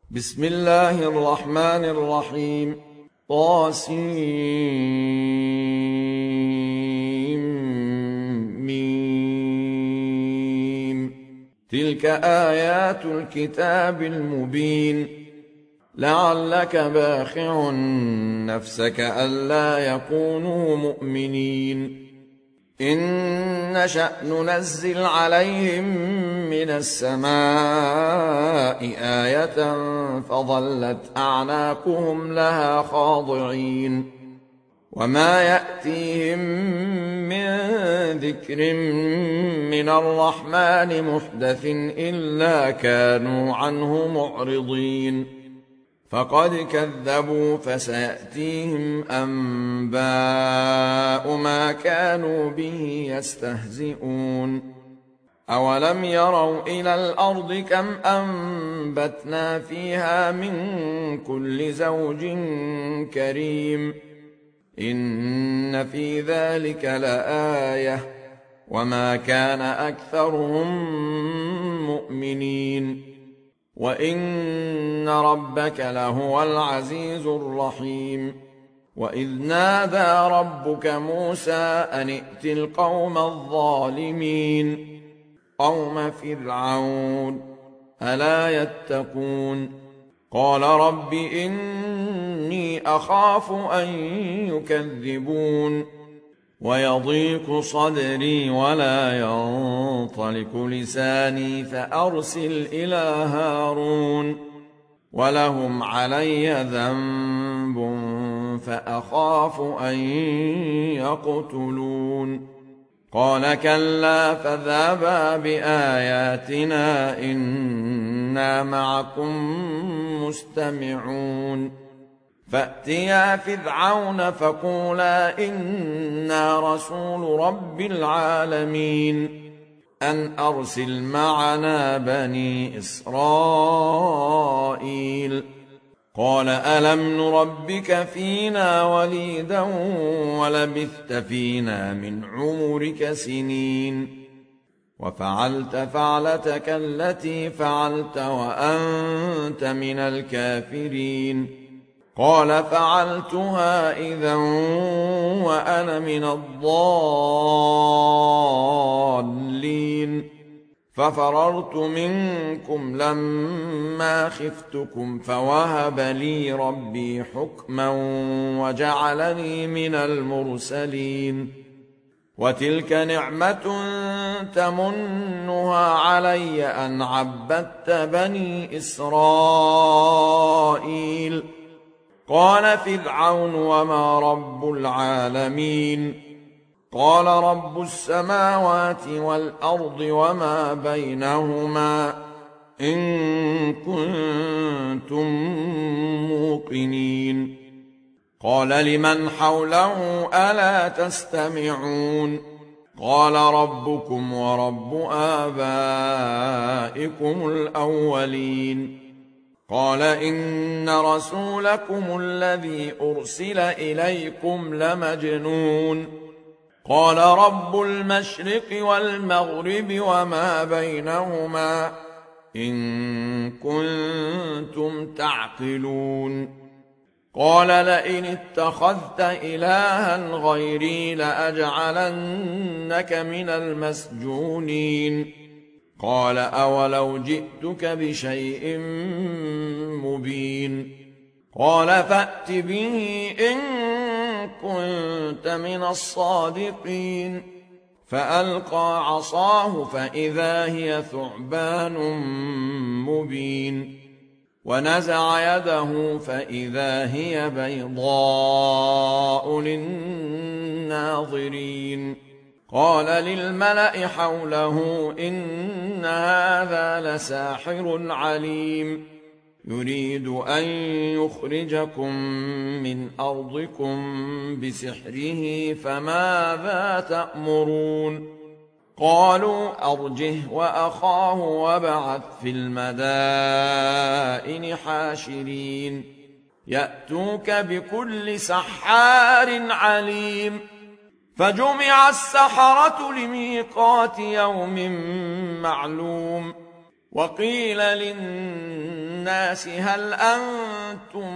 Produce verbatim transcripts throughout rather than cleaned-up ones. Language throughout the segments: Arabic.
بسم الله الرحمن الرحيم. طاسيم. تلك آيات الكتاب المبين. لعلك باخع نفسك ألا يكونوا مؤمنين. إن نشأ ننزل عليهم من السماء آية فظلت أعناقهم لها خاضعين. وما يأتيهم من ذكر من الرحمن محدث إلا كانوا عنه معرضين. فقد كذبوا فسيأتيهم أنباء ما كانوا به يستهزئون. أولم يروا إلى الأرض كم أنبتنا فيها من كل زوج كريم. إن في ذلك لآية وما كان أكثرهم مؤمنين. وإن ربك لهو العزيز الرحيم. وإذ نادى ربك موسى أن ائت القوم الظالمين قوم فرعون ألا يتقون. قال رب إني أخاف أن يكذبون ويضيق صدري ولا ينطلق لساني فأرسل إلى هارون ولهم علي ذنب فأخاف أن يقتلون. قال كلا فاذهبا بآياتنا إنا معكم مستمعون. فأتيا فرعون فقولا إنا رسول رب العالمين أن أرسل معنا بني إسرائيل. قال ألم نربك فينا وليدا ولبثت فينا من عمرك سنين وفعلت فعلتك التي فعلت وأنت من الكافرين. قال فعلتها إذا وأنا من الضالين. ففررت منكم لما خفتكم فوهب لي ربي حكما وجعلني من المرسلين. وتلك نعمة تمنها علي أن عبدت بني إسرائيل. قال فرعون وما رب العالمين. قال رب السماوات والأرض وما بينهما إن كنتم موقنين. قال لمن حوله ألا تستمعون. قال ربكم ورب آبائكم الأولين. قال إن رسولكم الذي أرسل إليكم لمجنون. قال رب المشرق والمغرب وما بينهما إن كنتم تعقلون. قال لئن اتخذت إلها غيري لأجعلنك من المسجونين. قال أولو جئتك بشيء مبين. قال فأت به إن كنت من الصادقين. فألقى عصاه فإذا هي ثعبان مبين. ونزع يده فإذا هي بيضاء للناظرين. قال للملأ حوله إن هذا لساحر عليم يريد أن يخرجكم من أرضكم بسحره فماذا تأمرون. قالوا أرجه وأخاه وابعث في المدائن حاشرين يأتوك بكل سحار عليم. فجمع السحرة لميقات يوم معلوم وقيل للناس هل أنتم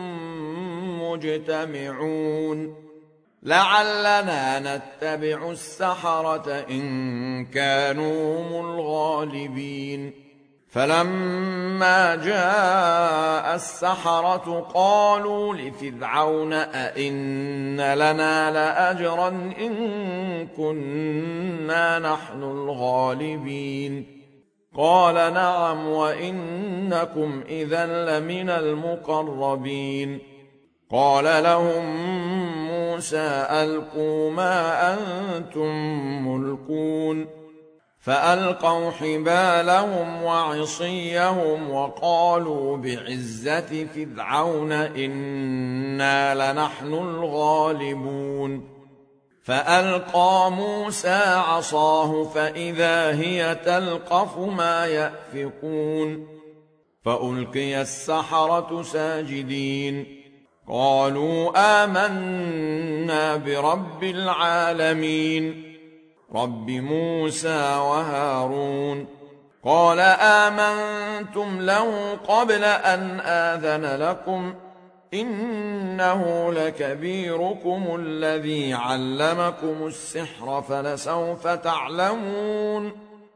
مجتمعون لعلنا نتبع السحرة إن كانوا هم الغالبين فلما جاء السحرة قالوا لفرعون أئن لنا لأجرا إن كنا نحن الغالبين قال نعم وإنكم إذا لمن المقربين قال لهم موسى ألقوا ما أنتم ملقون فألقوا حبالهم وعصيهم وقالوا بعزة فرعون إنا لنحن الغالبون فألقى موسى عصاه فإذا هي تلقف ما يأفكون فألقي السحرة ساجدين قالوا آمنا برب العالمين رب موسى وهارون قال آمنتم له قبل أن آذن لكم إنه لكبيركم الذي علمكم السحر فلسوف تعلمون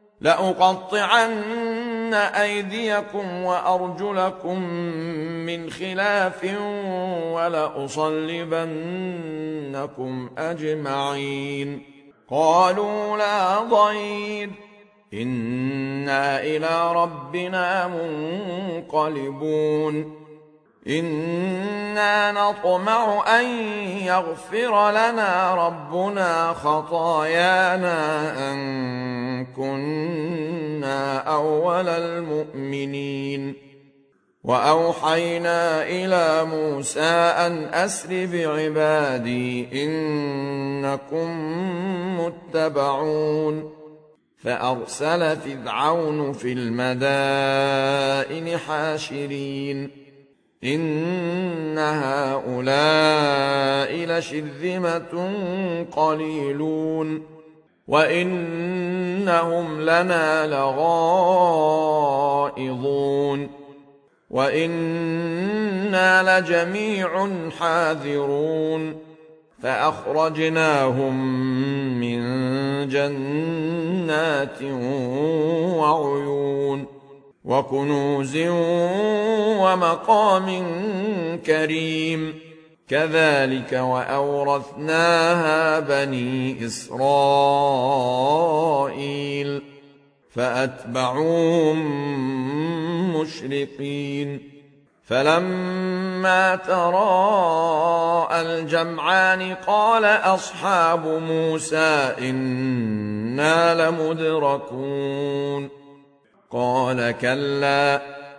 لأقطعن أيديكم وأرجلكم من خلاف ولأصلبنكم أجمعين قالوا لا ضير إنا إلى ربنا منقلبون إنا نطمع أن يغفر لنا ربنا خطايانا أن كنا أول المؤمنين وأوحينا إلى موسى أن أسر بعبادي إنكم متبعون فأرسل فرعون في المدائن حاشرين إن هؤلاء لشرذمة قليلون وإنهم لنا لغائظون وإنا لجميع حاذرون فأخرجناهم من جنات وعيون وكنوز ومقام كريم كذلك وأورثناها بني إسرائيل فأتبعوهم مشرقين فلما تراءى الجمعان قال أصحاب موسى إنا لمدركون قال كلا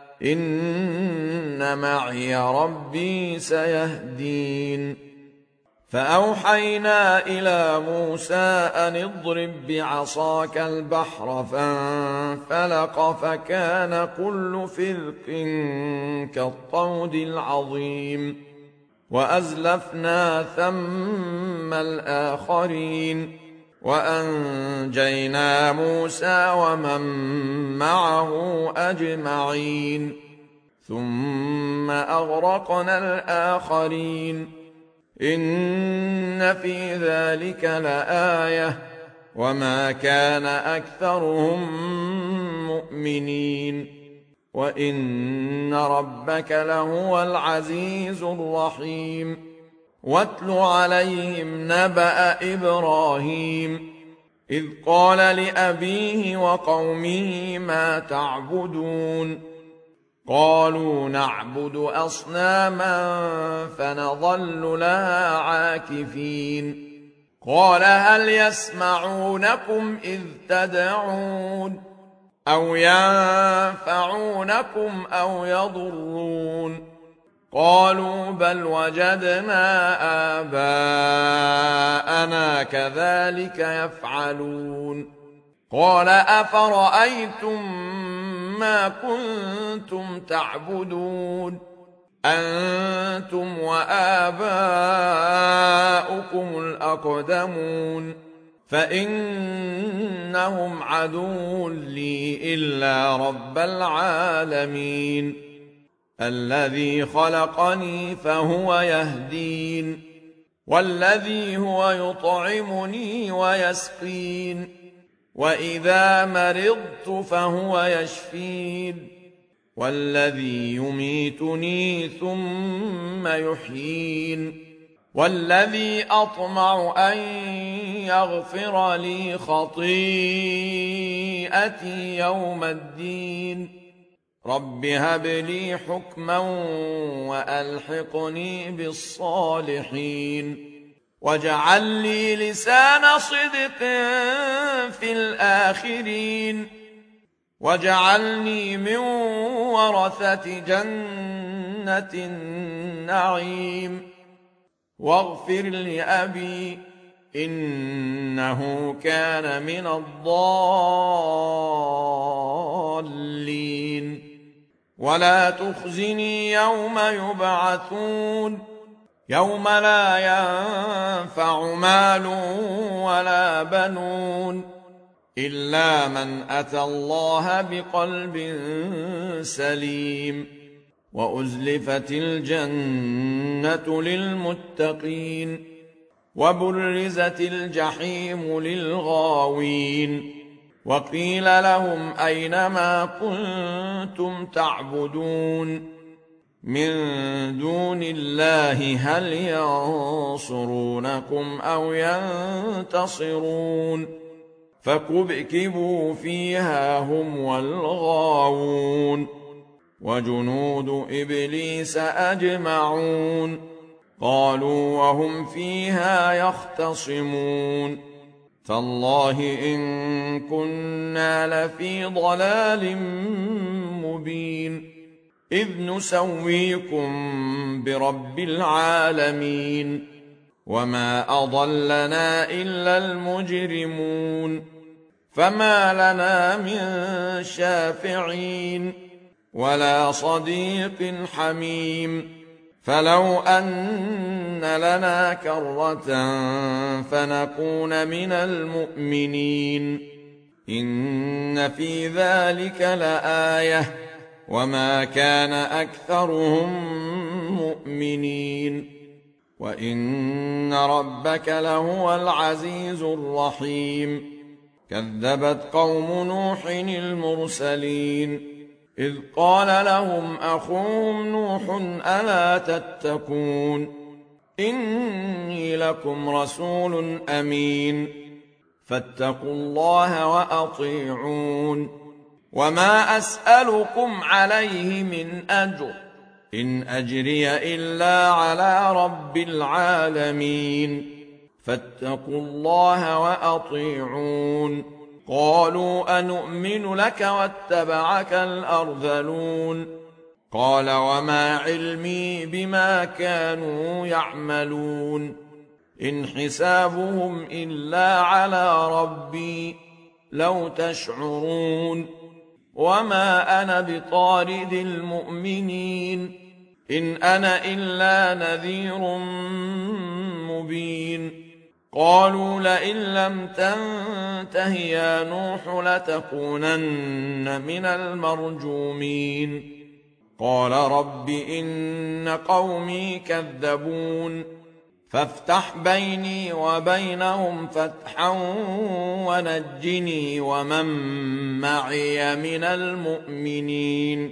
إن معي ربي سيهدين فأوحينا إلى موسى أن اضرب بعصاك البحر فانفلق فكان كل فرق كالطود العظيم وأزلفنا ثم الآخرين وأنجينا موسى ومن معه أجمعين ثم أغرقنا الآخرين إن في ذلك لآية وما كان أكثرهم مؤمنين وإن ربك لهو العزيز الرحيم واتل عليهم نبأ إبراهيم إذ قال لأبيه وقومه ما تعبدون قالوا نعبد أصناما فنظل لها عاكفين قال هل يسمعونكم إذ تدعون أو ينفعونكم أو يضرون قالوا بل وجدنا آباءنا كذلك يفعلون قال أفرأيتم ما كنتم تعبدون أنتم وآباؤكم الأقدمون فإنهم عدو لي إلا رب العالمين الذي خلقني فهو يهدين والذي هو يطعمني ويسقين وإذا مرضت فهو يشفين والذي يميتني ثم يحيين والذي أطمع أن يغفر لي خطيئتي يوم الدين رب هب لي حكما وألحقني بالصالحين واجعل لي لسان صدق في الآخرين واجعلني من ورثة جنة النعيم واغفر لأبي إنه كان من الضالين ولا تخزني يوم يبعثون يوم لا ينفع مال ولا بنون إلا من أتى الله بقلب سليم وأزلفت الجنة للمتقين وبرزت الجحيم للغاوين وقيل لهم أين ما كنتم تعبدون من دون الله هل ينصرونكم أو ينتصرون فكبكبوا فيها هم والغاوون وجنود إبليس أجمعون قالوا وهم فيها يختصمون تالله إن كنا لفي ضلال مبين إذ نسويكم برب العالمين وما أضلنا إلا المجرمون فما لنا من شافعين ولا صديق حميم فلو أن لنا كرة فنكون من المؤمنين إن في ذلك لآية وما كان أكثرهم مؤمنين وإن ربك لهو العزيز الرحيم كذبت قوم نوح المرسلين إذ قال لهم أخوهم نوح ألا تتقون إني لكم رسول أمين فاتقوا الله وأطيعون وما أسألكم عليه من أجر إن أجري إلا على رب العالمين فاتقوا الله وأطيعون قالوا أنؤمن لك واتبعك الأرذلون قال وما علمي بما كانوا يعملون إن حسابهم إلا على ربي لو تشعرون وما أنا بطارد المؤمنين إن أنا إلا نذير مبين قالوا لئن لم تنته يا نوح لتكونن من المرجومين قال رب إن قومي كذبون فافتح بيني وبينهم فتحا ونجني ومن معي من المؤمنين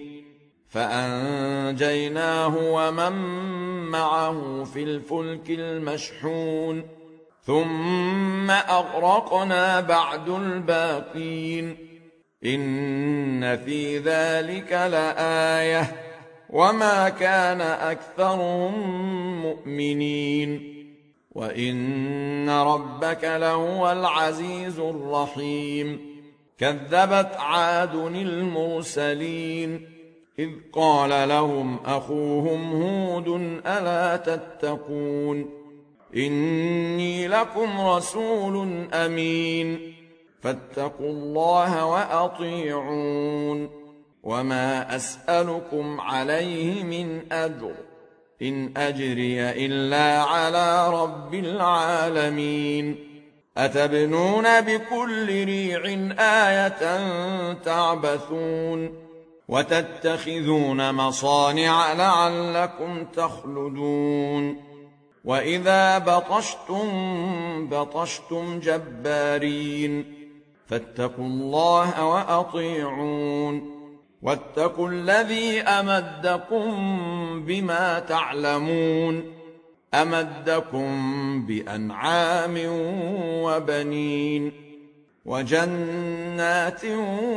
فأنجيناه ومن معه في الفلك المشحون ثم أغرقنا بعد الباقين إن في ذلك لآية وما كان أكثرهم مؤمنين وإن ربك لهو العزيز الرحيم كذبت عاد المرسلين إذ قال لهم أخوهم هود ألا تتقون إني لكم رسول أمين فاتقوا الله وأطيعون وما أسألكم عليه من أجر إن أجري إلا على رب العالمين أتبنون بكل ريع آية تعبثون وتتخذون مصانع لعلكم تخلدون وإذا بطشتم بطشتم جبارين فاتقوا الله وأطيعون واتقوا الذي أمدكم بما تعلمون أمدكم بأنعام وبنين وجنات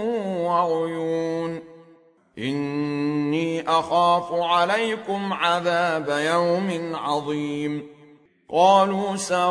وعيون إني أخاف عليكم عذاب يوم عظيم قالوا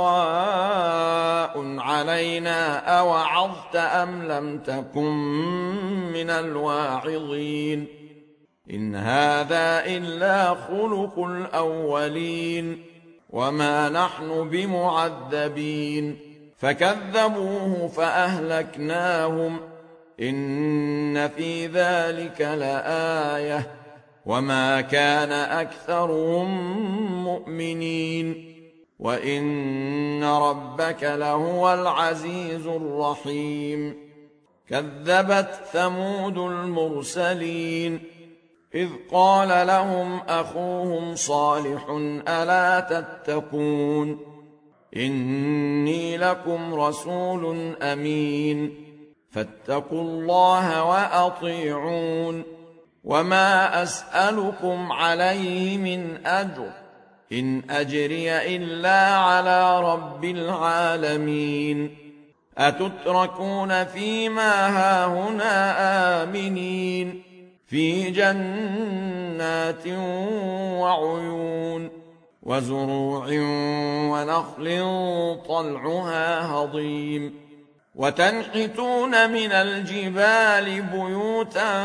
سواء علينا أوعظت أم لم تكن من الواعظين إن هذا إلا خلق الأولين وما نحن بمعذبين فكذبوه فأهلكناهم إن في ذلك لآية وما كان أكثرهم مؤمنين وإن ربك لهو العزيز الرحيم كذبت ثمود المرسلين إذ قال لهم أخوهم صالح ألا تتقون إني لكم رسول أمين فاتقوا الله وأطيعون وما أسألكم عليه من أجر إن أجري إلا على رب العالمين أتتركون فيما هاهنا آمنين في جنات وعيون وزروع ونخل طلعها هضيم وتنحتون من الجبال بيوتا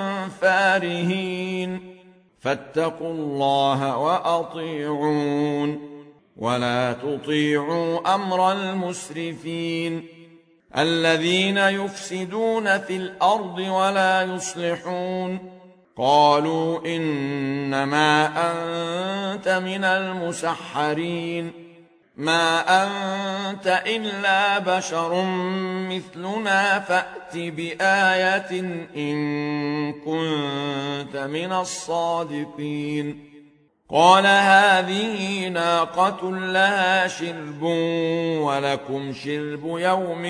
فارهين فاتقوا الله وأطيعون ولا تطيعوا أمر المسرفين الذين يفسدون في الأرض ولا يصلحون قالوا إنما أنت من المسحرين ما أنت إلا بشر مثلنا فأت بآية إن كنت من الصادقين قال هذه ناقة لها شرب ولكم شرب يوم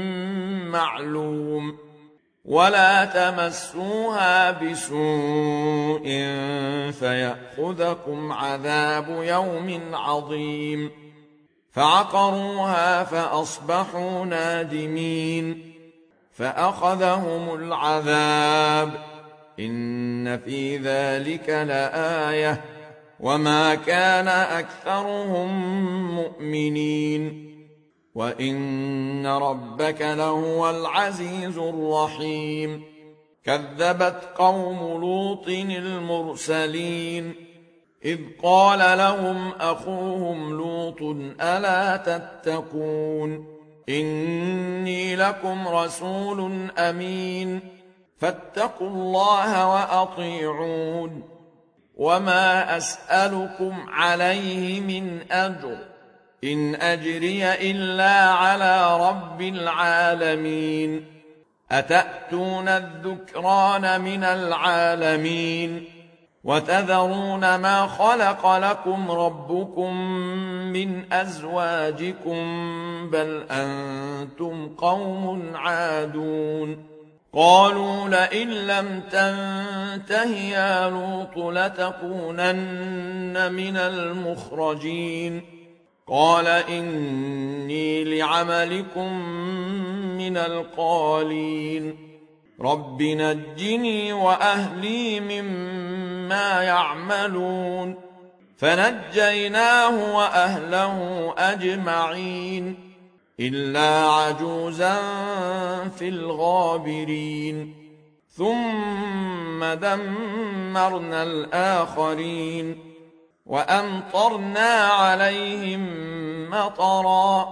معلوم ولا تمسوها بسوء فيأخذكم عذاب يوم عظيم فعقروها فأصبحوا نادمين فأخذهم العذاب إن في ذلك لآية وما كان أكثرهم مؤمنين وإن ربك لهو العزيز الرحيم كذبت قوم لوط المرسلين إذ قال لهم أخوهم لوط ألا تتقون إني لكم رسول أمين فاتقوا الله وأطيعون وما أسألكم عليه من أجر إن أجري إلا على رب العالمين أتأتون الذكران من العالمين وتذرون ما خلق لكم ربكم من أزواجكم بل أنتم قوم عادون قالوا لئن لم تنته يا لوط لتكونن من المخرجين قال إني لعملكم من القالين رب نجني وأهلي مما يعملون فنجيناه وأهله أجمعين إلا عجوزا في الغابرين ثم دمرنا الآخرين وأمطرنا عليهم مطرا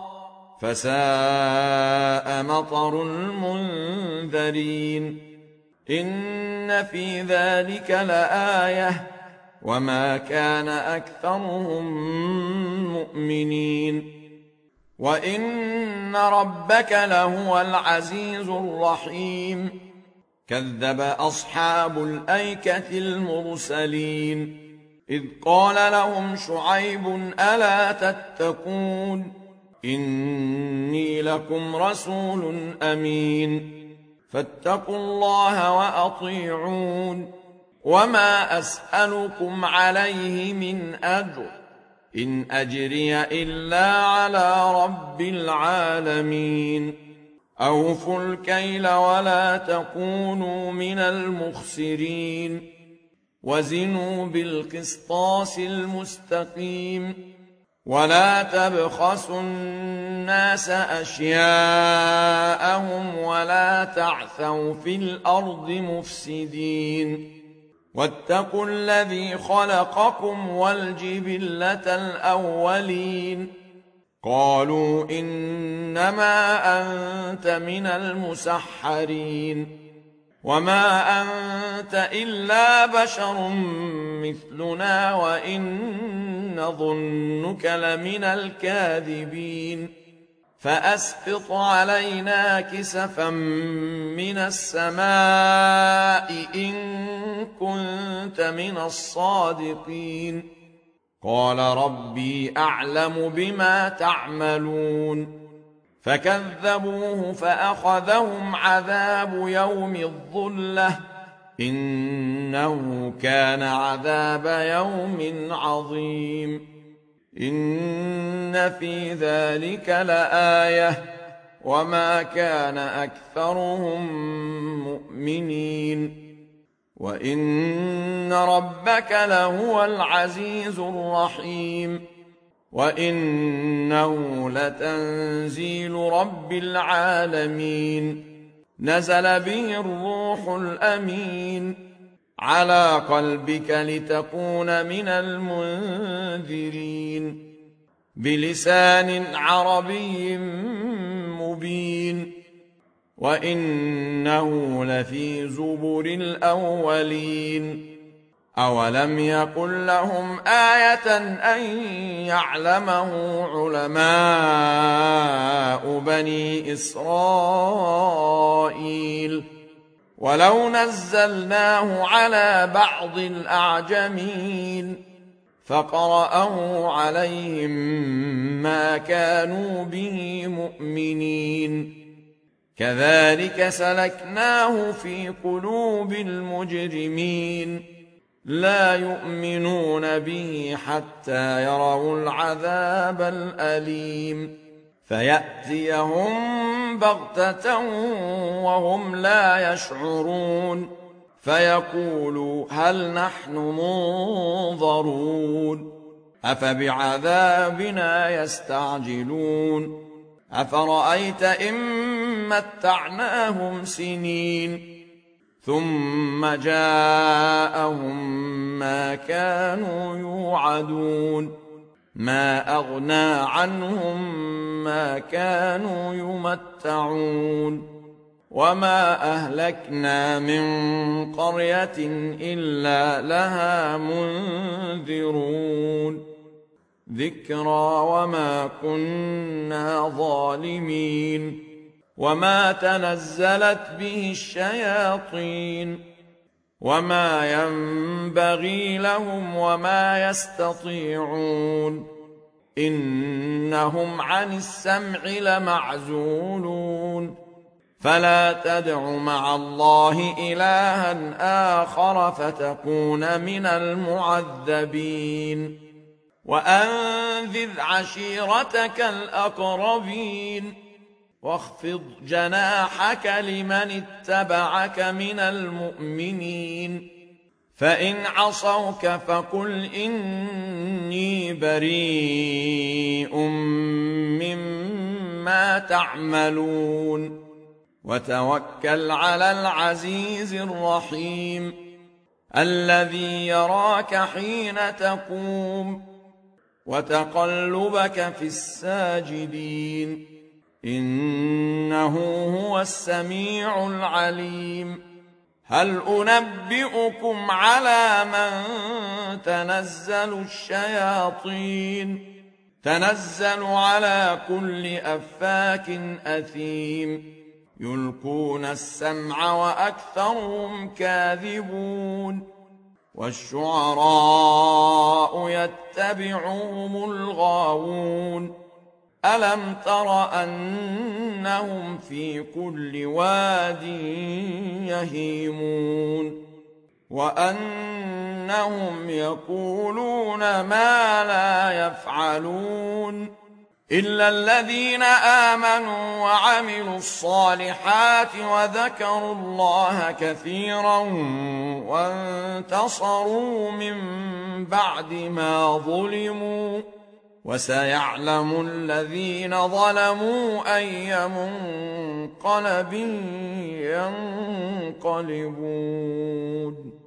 فساء مطر المنذرين إن في ذلك لآية وما كان أكثرهم مؤمنين وإن ربك لهو العزيز الرحيم كذب أصحاب الأيكة المرسلين إذ قال لهم شعيب ألا تتقون إني لكم رسول أمين فاتقوا الله وأطيعون وما أسألكم عليه من أجر إن أجري إلا على رب العالمين أوفوا الكيل ولا تكونوا من المخسرين وزنوا بالقسطاس المستقيم ولا تبخسوا الناس أشياءهم ولا تعثوا في الأرض مفسدين واتقوا الذي خلقكم والجبلة الأولين قالوا إنما أنت من المسحرين وما أنت إلا بشر مثلنا وإن نظنك لمن الكاذبين فأسقط علينا كسفا من السماء إن كنت من الصادقين قال ربي أعلم بما تعملون فكذبوه فأخذهم عذاب يوم الظلة إنه كان عذاب يوم عظيم إن في ذلك لآية وما كان أكثرهم مؤمنين وإن ربك لهو العزيز الرحيم وإنه لتنزيل رب العالمين نزل به الروح الأمين على قلبك لتكون من المنذرين بلسان عربي مبين وإنه لفي زبر الأولين أولم يكن لهم آية أن يعلمه علماء بني إسرائيل ولو نزلناه على بعض الأعجمين فقرأه عليهم ما كانوا به مؤمنين كذلك سلكناه في قلوب المجرمين لا يؤمنون به حتى يروا العذاب الأليم فيأتيهم بغتة وهم لا يشعرون فيقولوا هل نحن منظرون أفبعذابنا يستعجلون أفرأيت إن متعناهم سنين ثم جاءهم ما كانوا يوعدون ما أغنى عنهم ما كانوا يمتعون وما أهلكنا من قرية إلا لها منذرون ذكرى وما كنا ظالمين وما تنزلت به الشياطين وما ينبغي لهم وما يستطيعون إنهم عن السمع لمعزولون فلا تدع مع الله إلها آخر فتكون من المعذبين وأنذر عشيرتك الأقربين واخفض جناحك لمن اتبعك من المؤمنين فإن عصوك فقل إني بريء مما تعملون وتوكل على العزيز الرحيم الذي يراك حين تقوم وتقلبك في الساجدين إنه هو السميع العليم هل أنبئكم على من تنزل الشياطين تنزل على كل أفاك أثيم يلقون السمع وأكثرهم كاذبون والشعراء يتبعهم الغاوون ألم تر أنهم في كل واد يهيمون وأنهم يقولون ما لا يفعلون إلا الذين آمنوا وعملوا الصالحات وذكروا الله كثيرا وانتصروا من بعد ما ظلموا وسيعلم الذين ظلموا أي منقلب ينقلبون.